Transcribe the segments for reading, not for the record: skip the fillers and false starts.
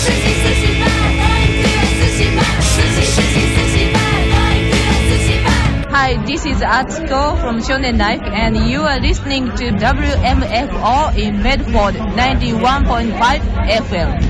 Hi, this is Atsuko from Shonen Life, and you are listening to WMFO in Medford 91.5 FM.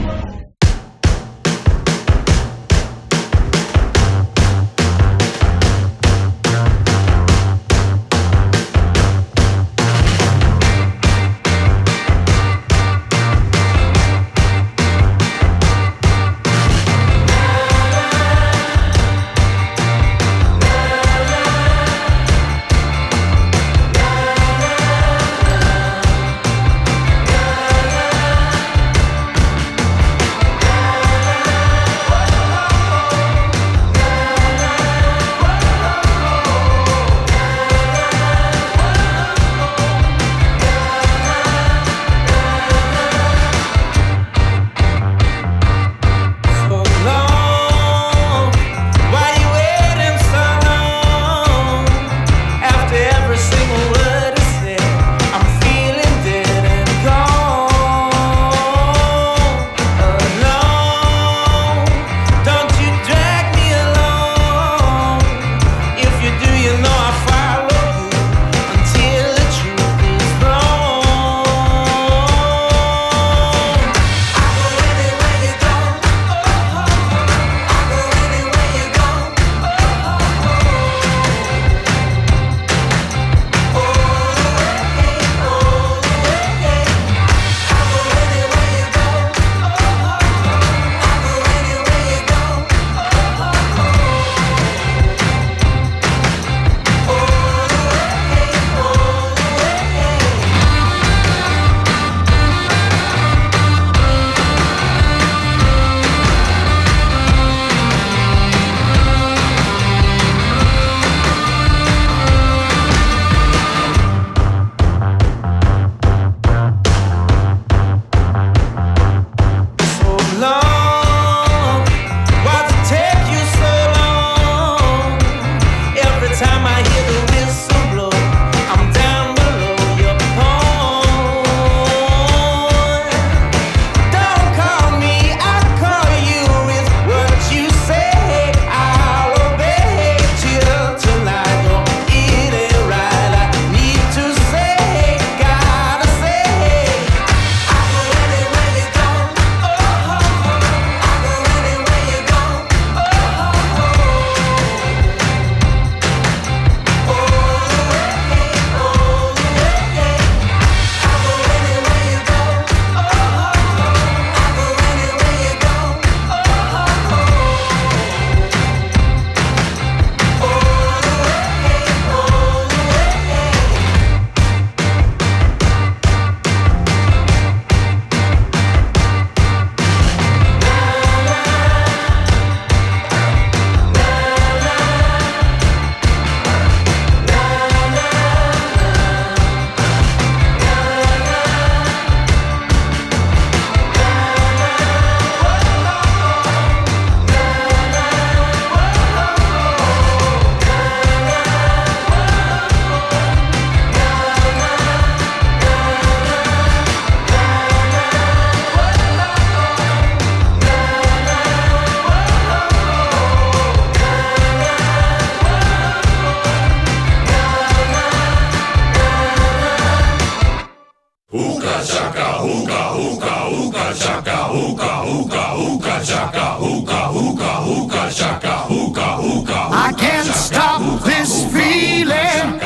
I can't stop this feeling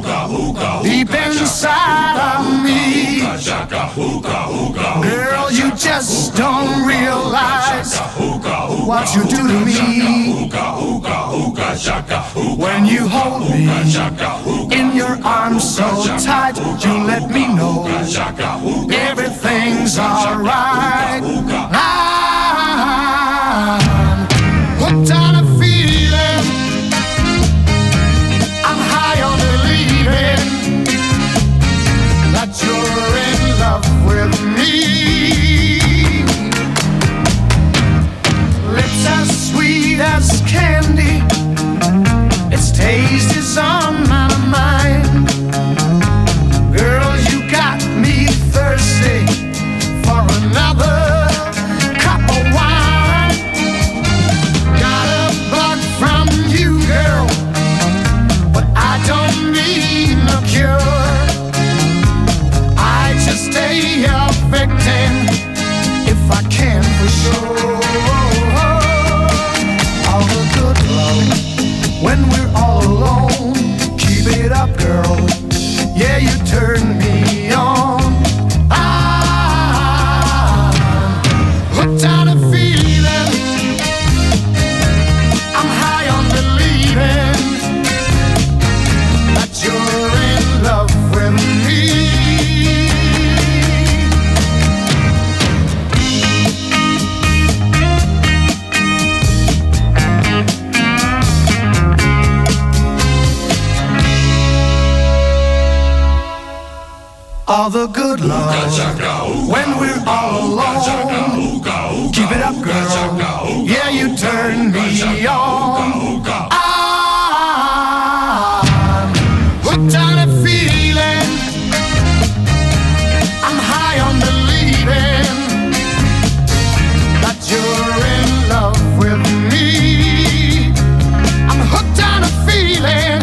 deep inside of me. Girl, you just don't realize what you do to me. When you hold me in your arms so tight, you let me know everything's alright. I'm hooked on a feeling, I'm high on believing that you're in love with me. Lips as sweet as candy, its taste is on my mind. Girl, you got me thirsty for another. all the good love when we're all alone. Keep it up, girl. Yeah, you turn me on. I'm hooked on a feeling. I'm high on believing that you're in love with me. I'm hooked on a feeling.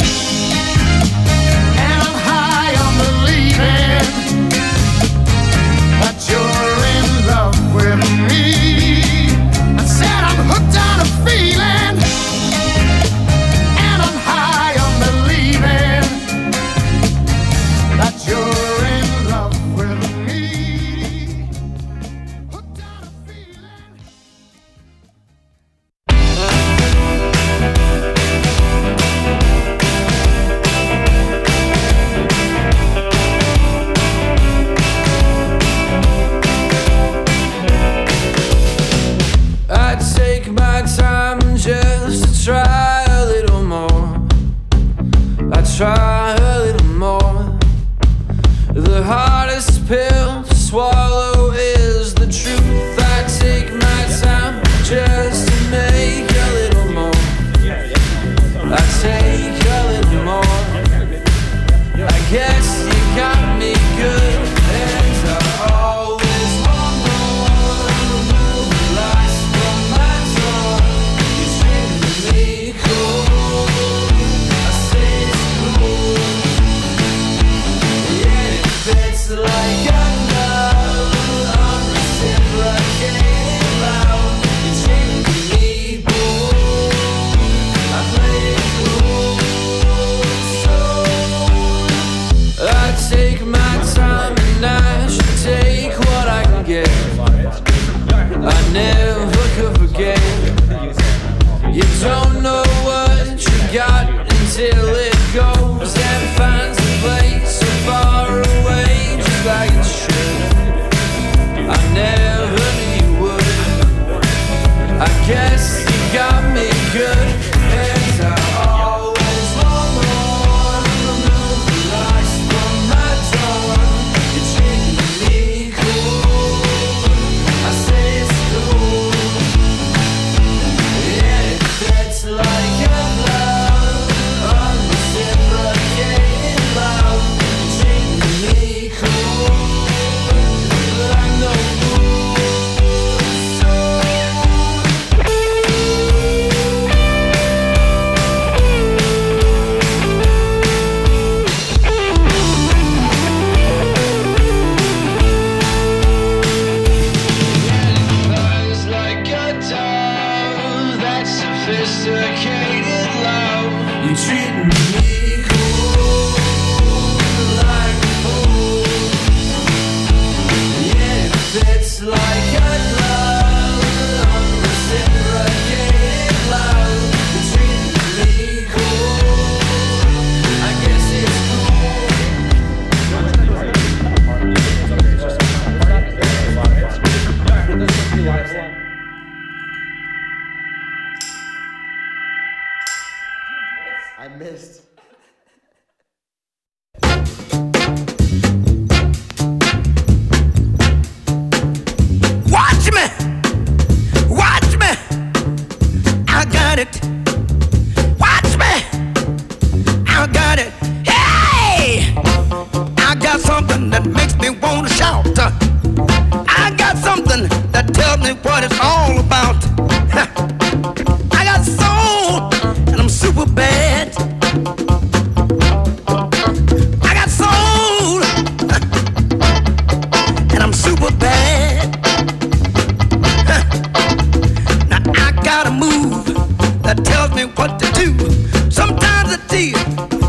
Try a little more. The hardest pill to swallow is the truth. I take my time just to make a little more. I take a little more. I guess you got me good, and I always want more. Remove the lights from my door. You treat me cool. I say it's like a love, I'm reciprocating loud. You treat me cool, I play it cool. So I take my time and I should take what I can get. I never could forget. You don't know what you got until it goes and finds a place so far away, just like it should. I never knew you would. I guess you got me good, and I always want more. Remove the lights from my door. You treat me cool. I say it's cool. Yeah, it's like a love, unreciprocated love. You treat me cool, like no rules. So it's like a dove, that sophisticated love. You treat me cool, like a fool. Yeah, it's like a love, unreciprocated love. You treat me cool, I guess it's I missed. Watch me, watch me, I got it. Watch me, I got it. Hey, I got something that makes me want to shout. I got something that tells me what it's all about. I got soul, and I'm super bad. I got soul, and I'm super bad. Now I got a move that tells me what to do. Sometimes it's deal.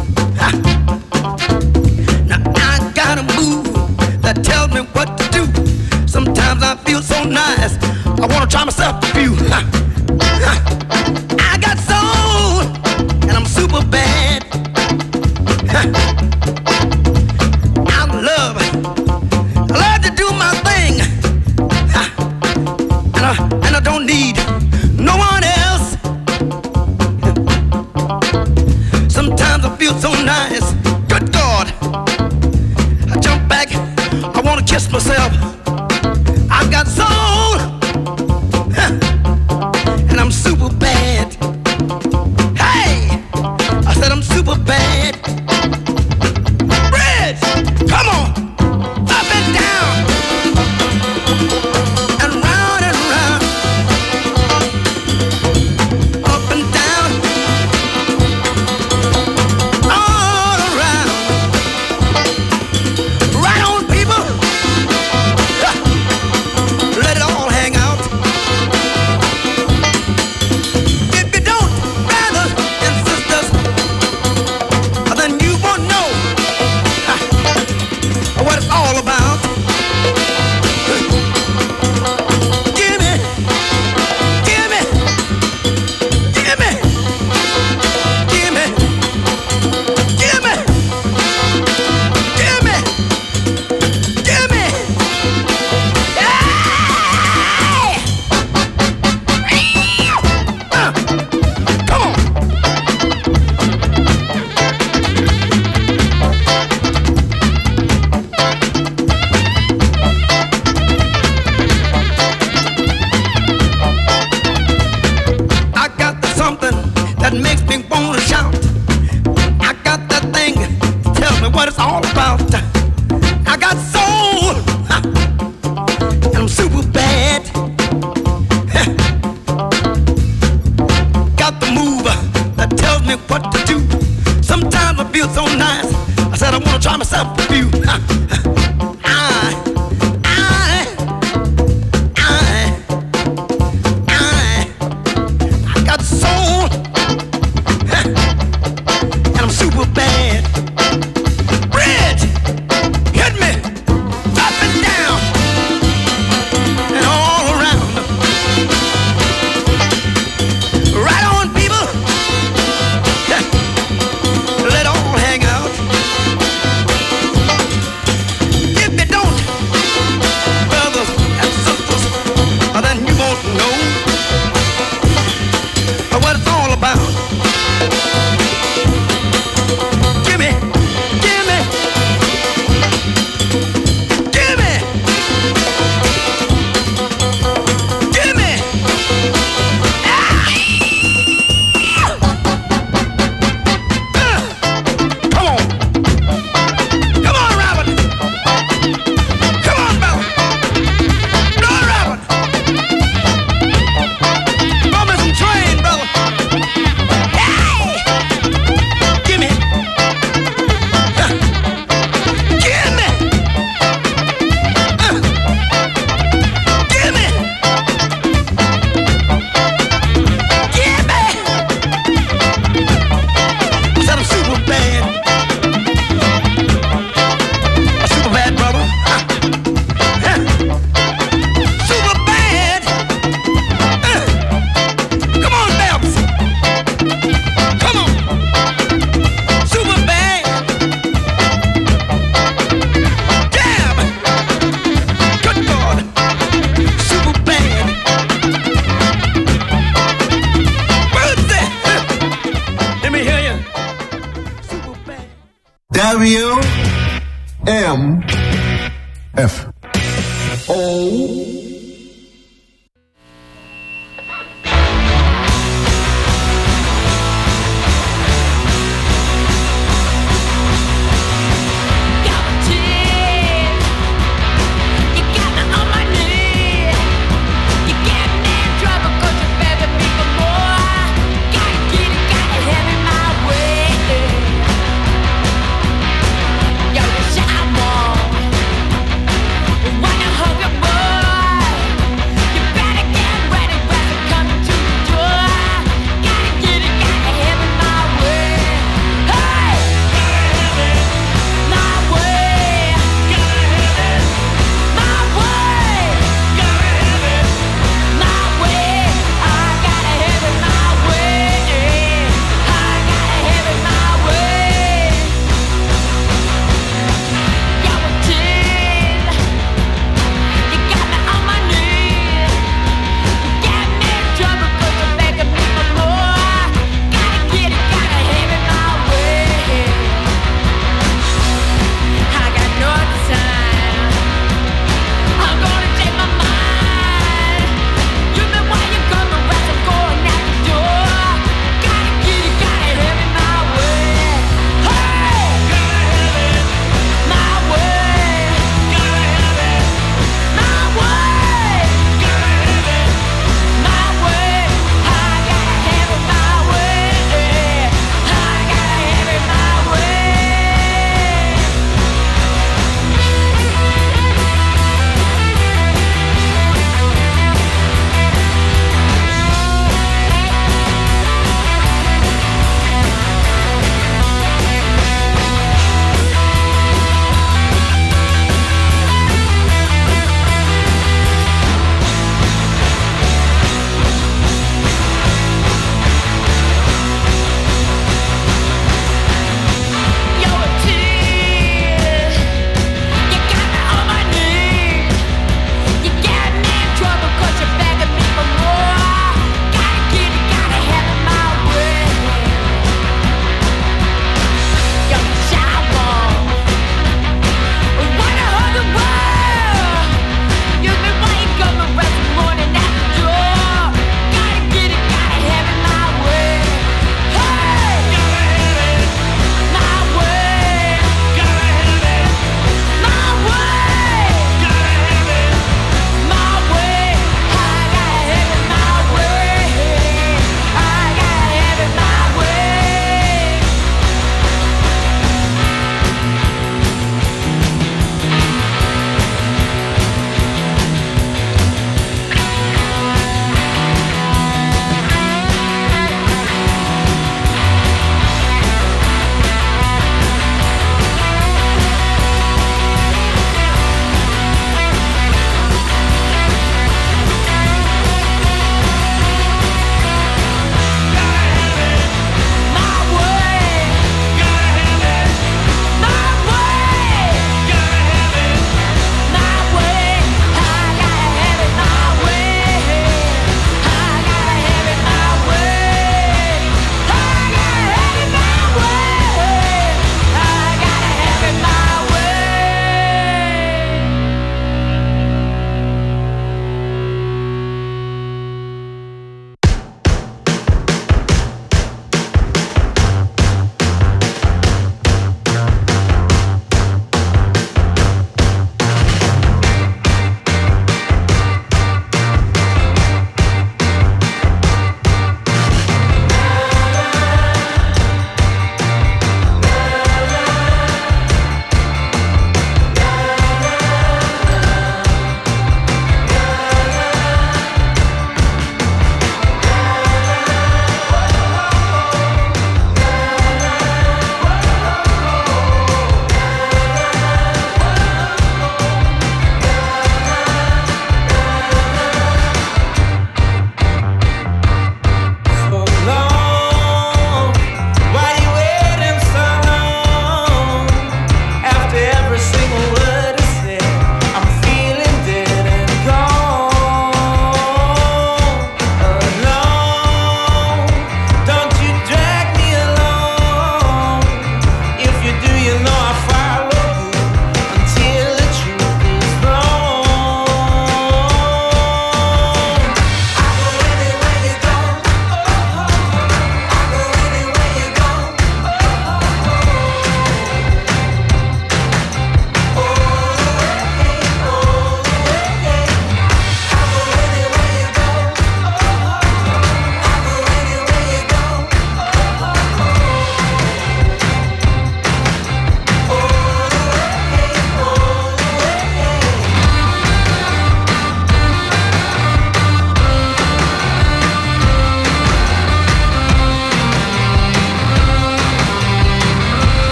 Now I got a move that tells me what to do. Sometimes I feel so nice, I wanna try myself a few. I got soul, and I'm super bad. I love to do my thing, and I don't need no one else. Sometimes I feel so nice, good God, I jump back kiss myself. I've got soul, and I'm super bad. Hey, I said I'm super bad. Bridge, come on, up and down, and round and round, up and down, all around. Right on, people. Let it all hang out. If you don't, brothers and sisters, then you won't know what it's all about. Give me, give me, give me, give me, give me, give me, give me. Come on. I got something that makes me want to shout. I got that thing that tells me what it's all about. I got soul, and I'm super bad. Got the move that tells me what to do. Sometimes I feel so nice. I said I want to try myself with you. I got soul, and I'm super bad. Bridge, hit me up and down and all around. Right on, people. Let all hang out. If you don't, brothers and sisters, then you won't know what it's all about. Give me, give me, give me, give me. Come on. Come on, Robert. Come on, brother. Go on, Robert. Go missing train, brother. Hey! Give me. Give me. Give me. Give me. I said I'm super bad. I'm super bad, brother. Super bad. Come on, Babs. Come on. Super bad. Damn. Good God. Super bad. Where's that? Let me hear you. Super bad. WMF. You got me on my knee. You get me in trouble 'cause you're begging me for more. Gotta get it, gotta have it my way. Yo, the shy one.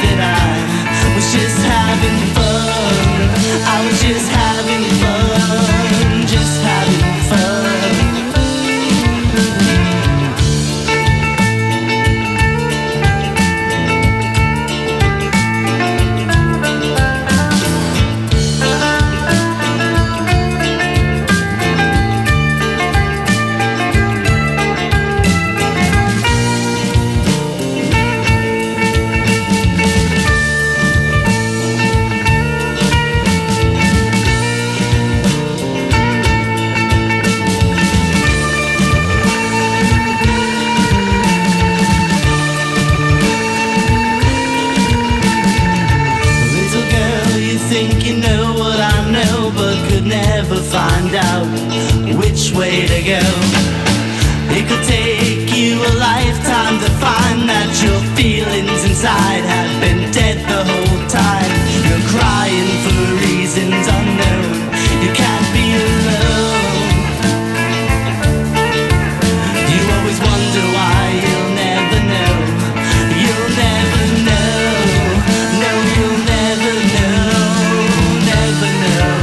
that I was just having fun. I was just having fun, just having fun. Find out which way to go. It could take you a lifetime to find that your feelings inside have been dead the whole time. You're crying for reasons unknown. You can't be alone. You always wonder why you'll never know. You'll never know. No, you'll never know. Never know.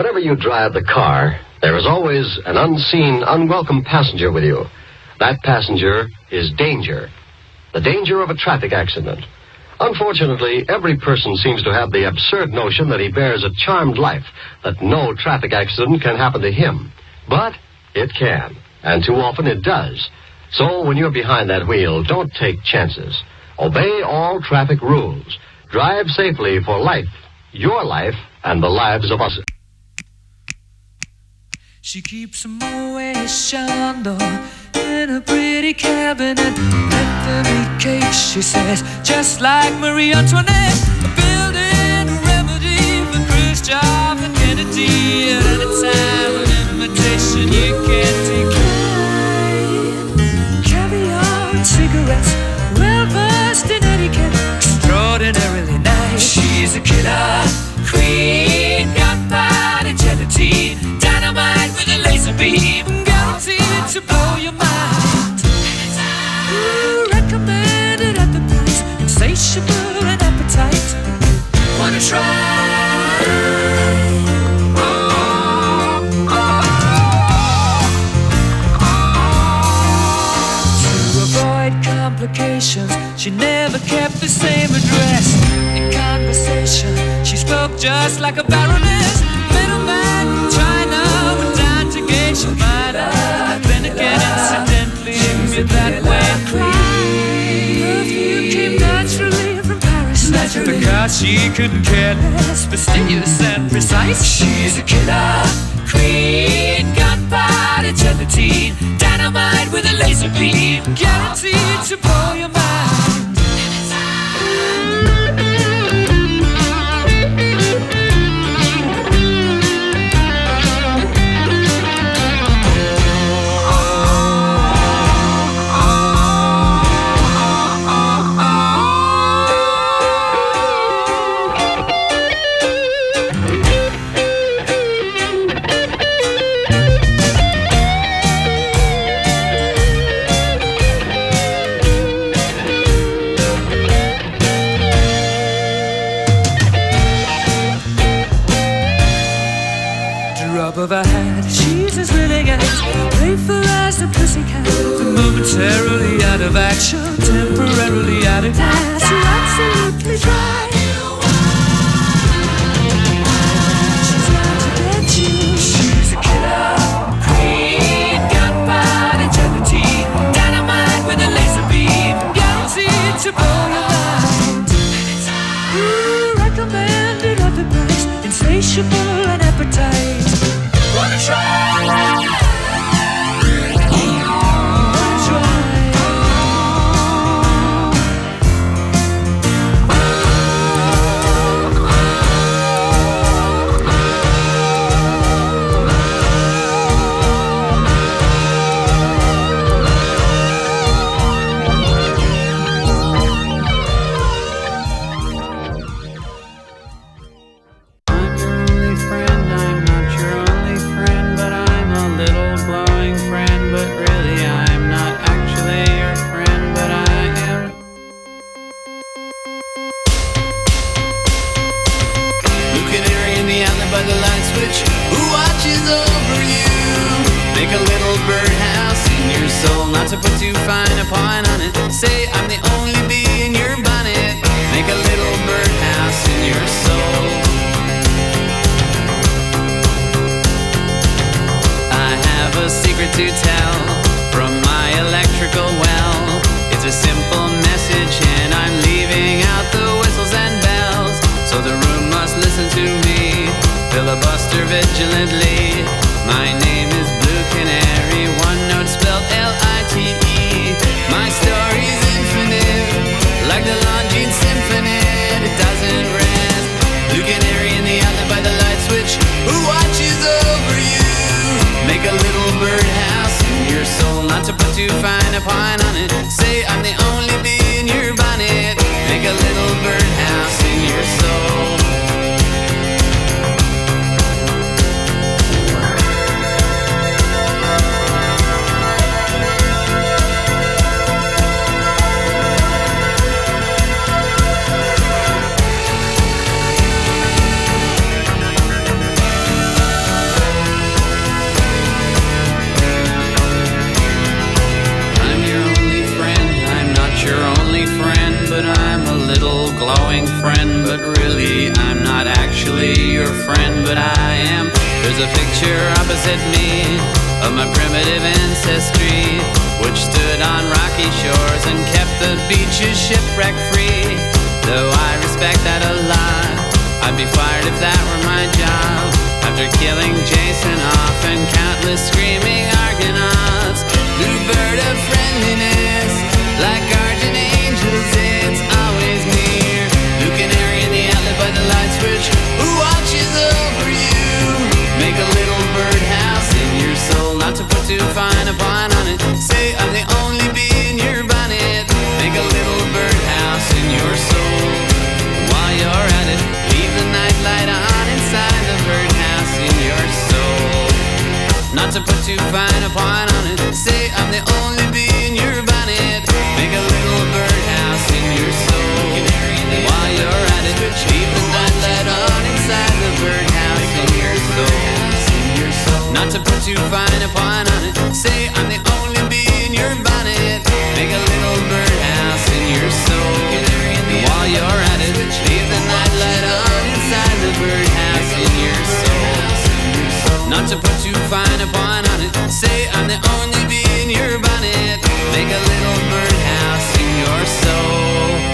Whenever you drive the car, there is always an unseen, unwelcome passenger with you. That passenger is danger. The danger of a traffic accident. Unfortunately, every person seems to have the absurd notion that he bears a charmed life, that no traffic accident can happen to him. But it can, and too often it does. So when you're behind that wheel, don't take chances. Obey all traffic rules. Drive safely for life, your life, and the lives of us. She keeps a Moet Chandon in a pretty cabinet. Anthony cake, she says, just like Marie Antoinette. A building a remedy for Khrushchev and Kennedy. At any time, an invitation you can't decline. Caviar and cigarettes, well versed in etiquette, extraordinarily nice. She's a killer queen, gunpowder gelatine, dynamite with a laser beam, guaranteed to blow your mind. Recommended at the price, insatiable and appetite. Wanna try? To avoid complications, she never kept the same address. In conversation, she spoke just like a baroness. Middleman from China, but down to Geisha Minor. Then again, incidentally, me that way. Perfume came naturally from Paris, because she couldn't care less, fastidious and precise. She's a killer queen, gunpowder gelatine, dynamite with a laser beam, guaranteed to blow your mind. Of her hat, she's as willing as playful as the pussycat. Momentarily out of action, temporarily out of gas. You're absolutely dry. She's out to get you. She's a killer queen, gunpowder gelatine, dynamite with a laser beam, guaranteed to blow your mind. Recommended at the price, insatiable and appetite. Wanna try? To put too fine a point on it, say I'm the only bee in your bonnet. Make a little birdhouse in your soul. I have a secret to tell from my electrical well. It's a simple message and I'm leaving out the whistles and bells. So the room must listen to me, filibuster vigilantly. My name is Blue Canary, one note spelled L-I-T-E. My story's infinite, like the Longines Symphony. It doesn't rest. Blue Canary in the alley by the light switch, who watches over you? Make a little birdhouse in your soul, not to put too fine a point on it. Say I'm the only bee in your bonnet. Make a little birdhouse in your soul. There's a picture opposite me of my primitive ancestry, which stood on rocky shores and kept the beaches shipwreck-free. Though I respect that a lot, I'd be fired if that were my job. After killing Jason off and countless screaming Argonauts, blue bird of friendliness, like guardian angels, it's always near. Blue canary in the outlet by the light switch, who watches over you? Make a little birdhouse in your soul, not to put too fine a point on it. Say I'm the only bee in your bonnet. Make a little birdhouse in your soul. While you're at it, leave the nightlight on inside the birdhouse in your soul. Not to put too fine a point on it. Say I'm the only bee in your bonnet. Make a little birdhouse in your soul. While you're at it, leave the nightlight on inside the birdhouse in your soul. Not to put too fine a point on it. Say I'm the only bee in your bonnet. Make a little birdhouse in your soul. While you're at it, leave the nightlight on inside the birdhouse in your soul. Not to put too fine a point on it. Say I'm the only bee in your bonnet. Make a little birdhouse in your soul.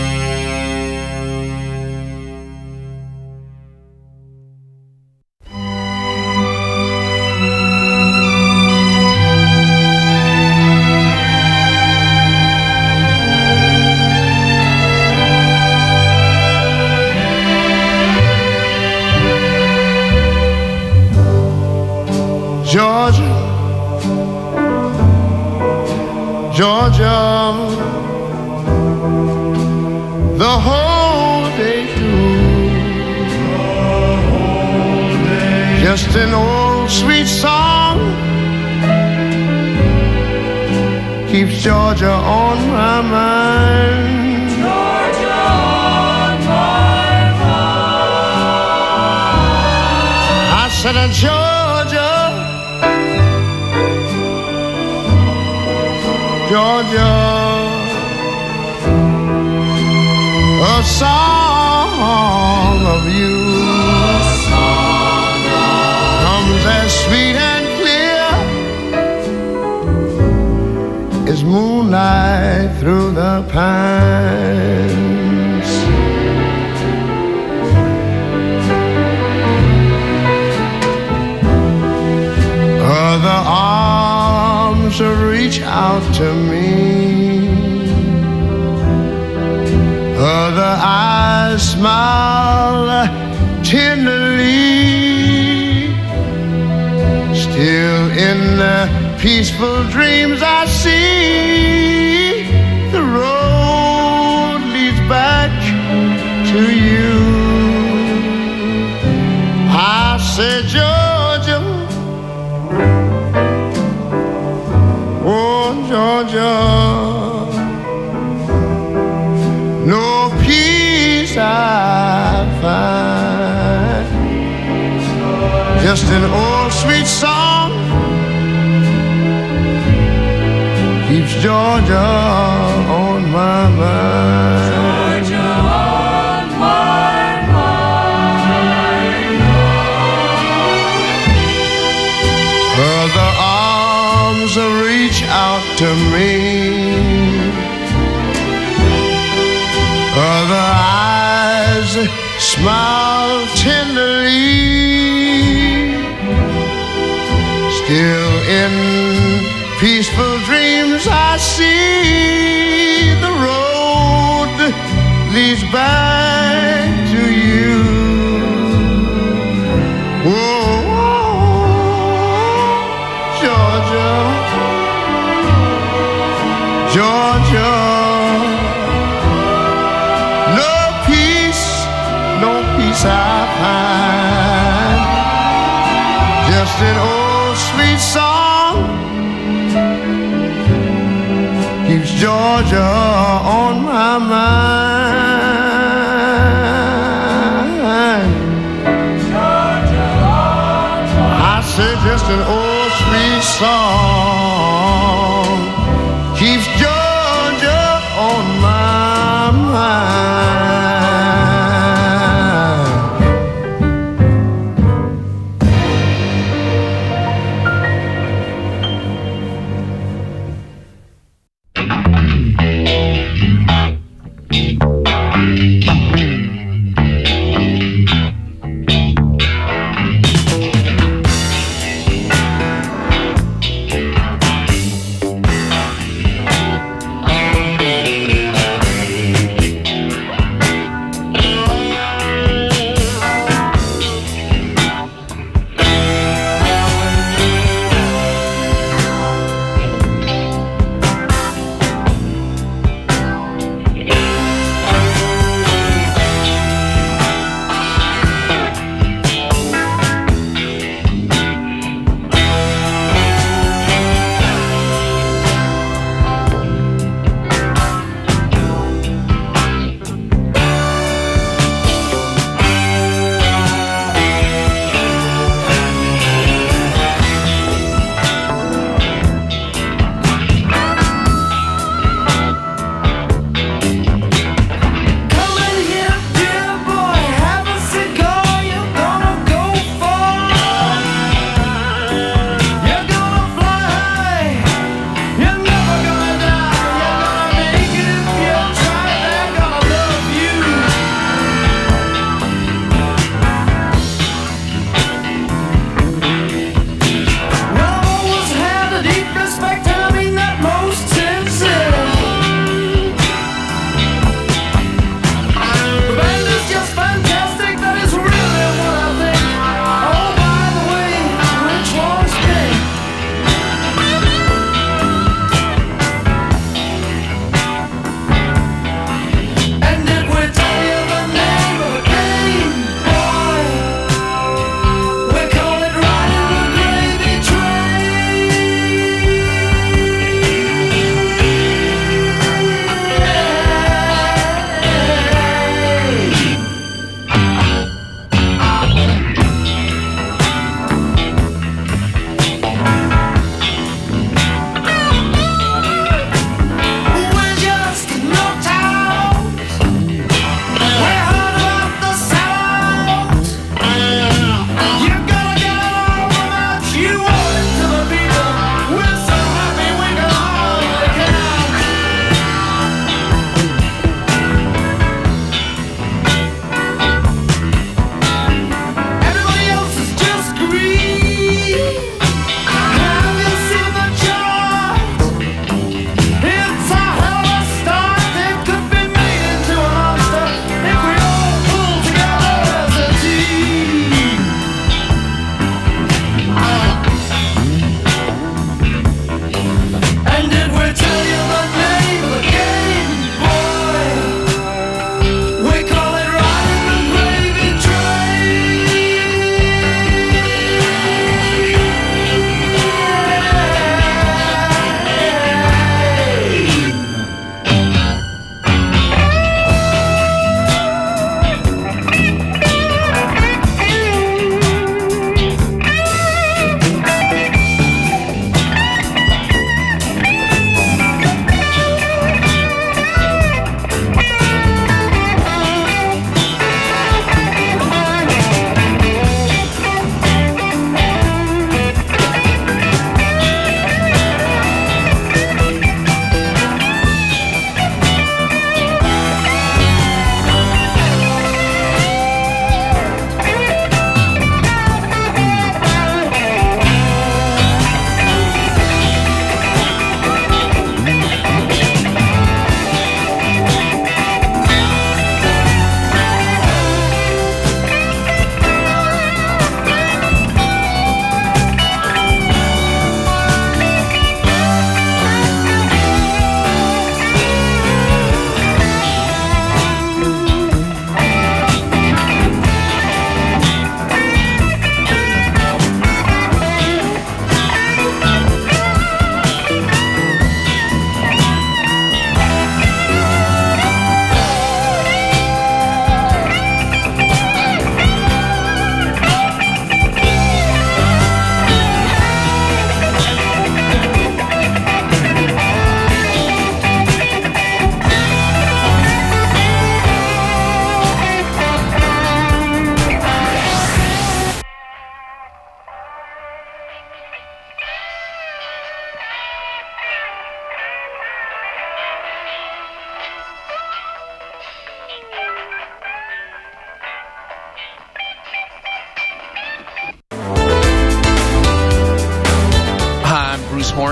Georgia, Georgia, the whole day through, just an old sweet song keeps Georgia on my mind. Georgia on my mind. I said, Georgia, Georgia, a song of you comes as sweet and clear as moonlight through the pines. Other arms reach out to me, other eyes smile tenderly. Still in the peaceful dreams I see, the road leads back to you. I said, Georgia, oh Georgia, no peace I find, just an old sweet song keeps Georgia on my mind. Georgia on my mind. Other arms reach out to me, other eyes smile tenderly. Still in peaceful dreams I see, the road leads back to you. Georgia, Georgia, no peace I find, just an old sweet song keeps Georgia on my mind. Georgia on my mind. I said just an old sweet song keeps Georgia on my mind.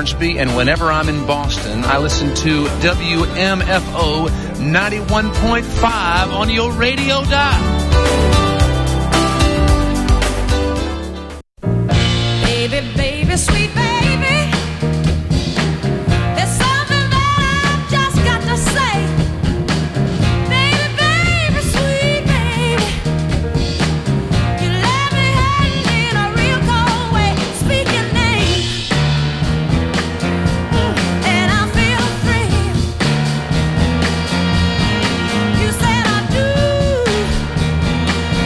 Hornsby, and whenever I'm in Boston, I listen to WMFO 91.5 on your radio dial. Baby, baby, sweet baby, there's something that I've just got to say. Baby, baby, sweet baby, you let me hang in a real cold way. Speak your name, and I feel free. You said I do,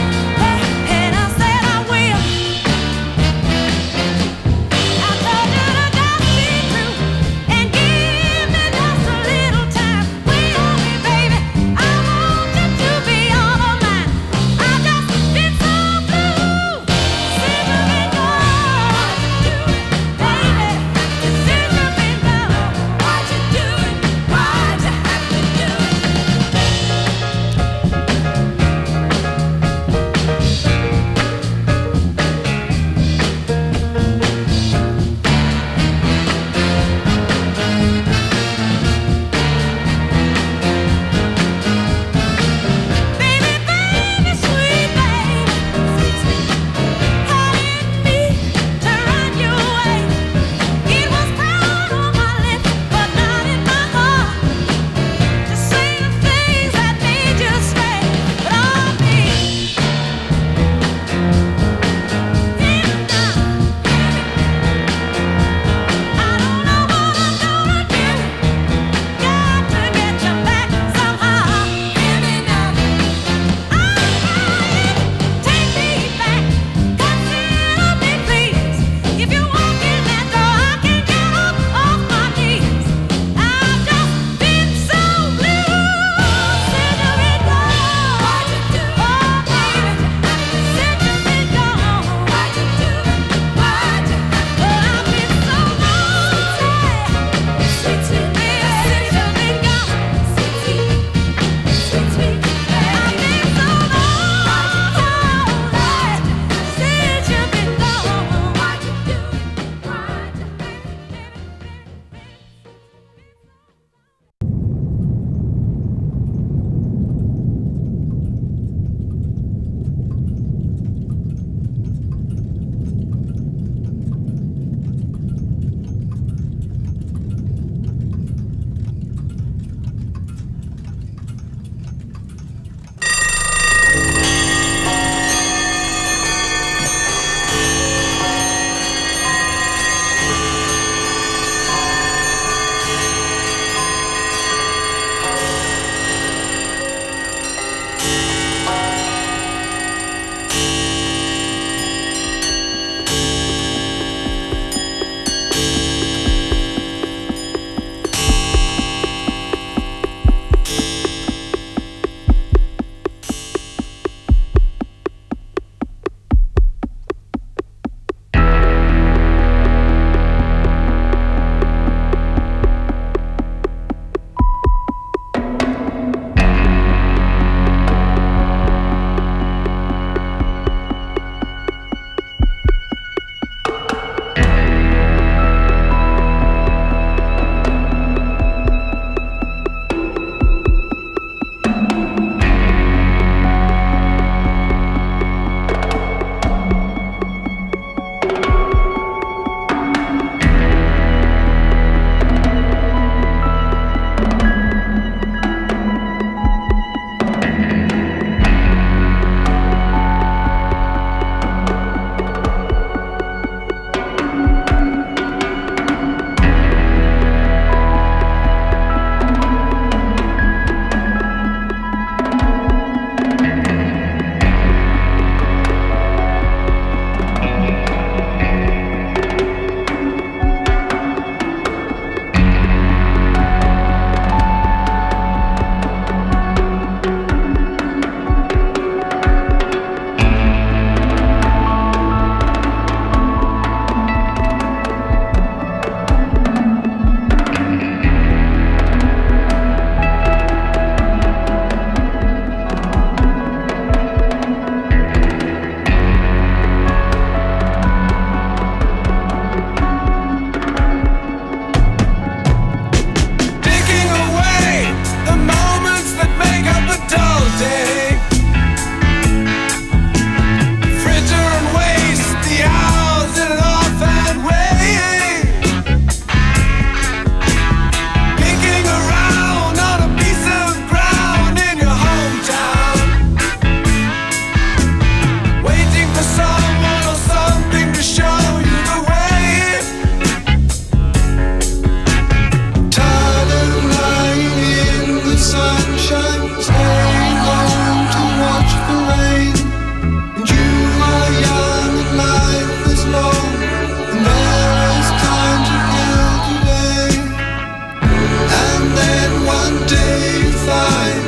one day you find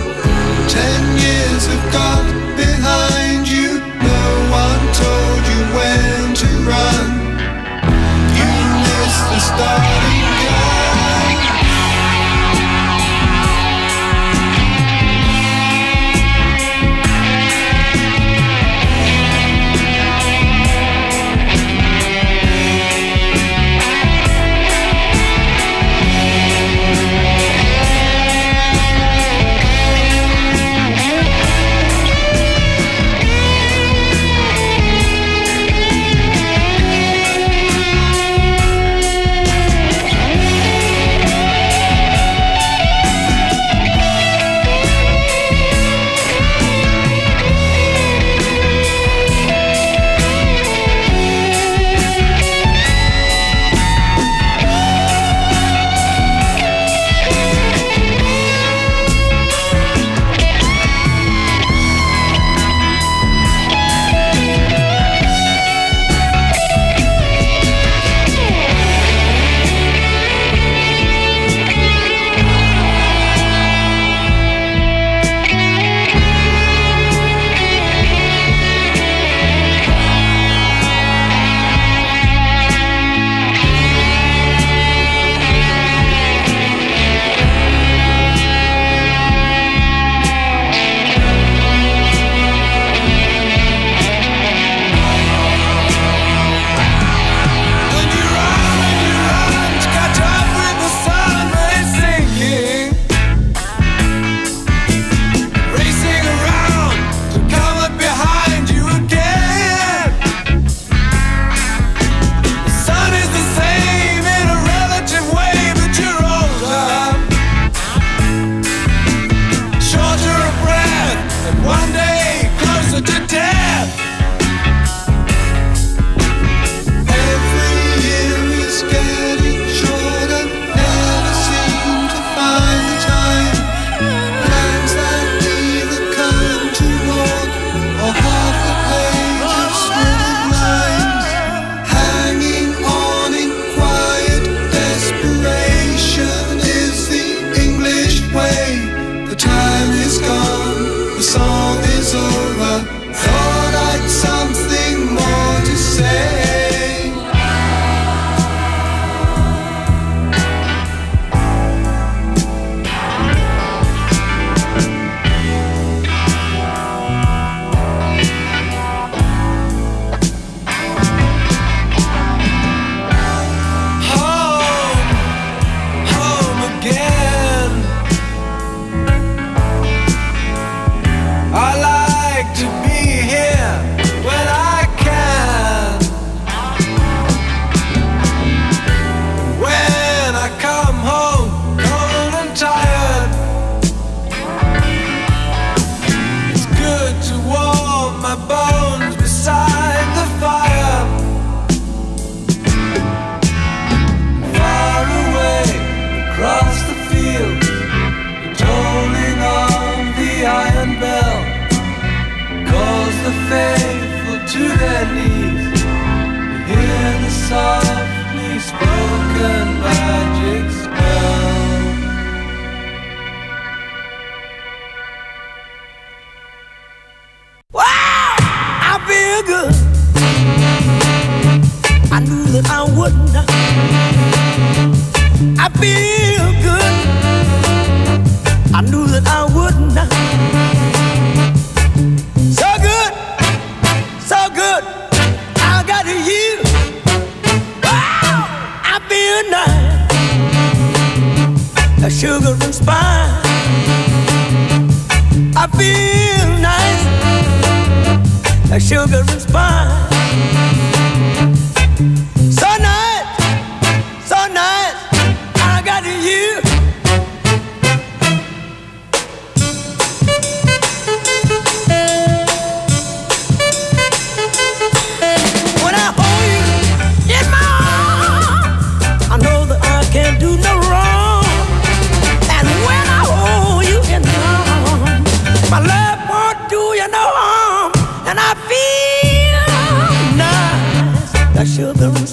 10 years have gone behind you. No one told you when to run. You missed the starting gun.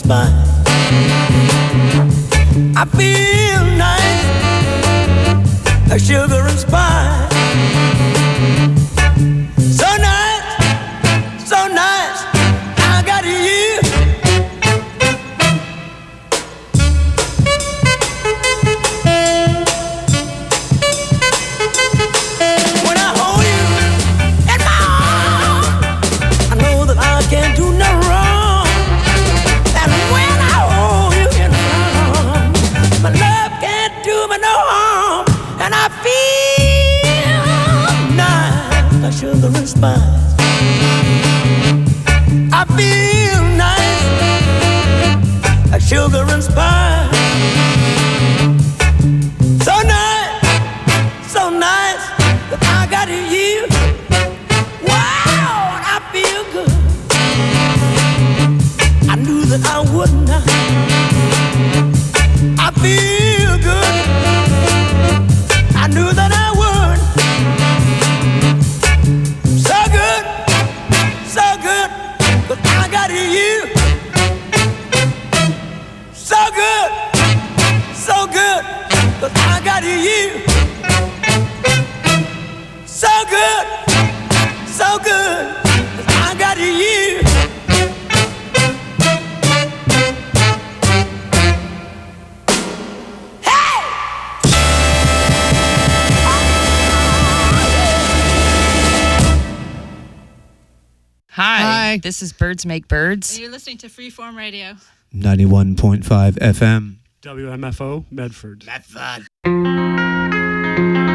I feel nice. sugar and spice. So nice, so nice, I got you. When I hold you in my arms, I know that I can't do no wrong. And when I hold you in my arms, my love can't do me no harm. And I feel nice like sugar and spice. I feel nice like sugar and spice. So nice that I got you. Wow, and I feel good. I knew that I would not. I feel good. I knew that I would. So good, but I got you. So good, but I got you. So good, but I got you. Hi, this is Birds Make Birds. You're listening to Freeform Radio. 91.5 FM. WMFO, Medford. Medford.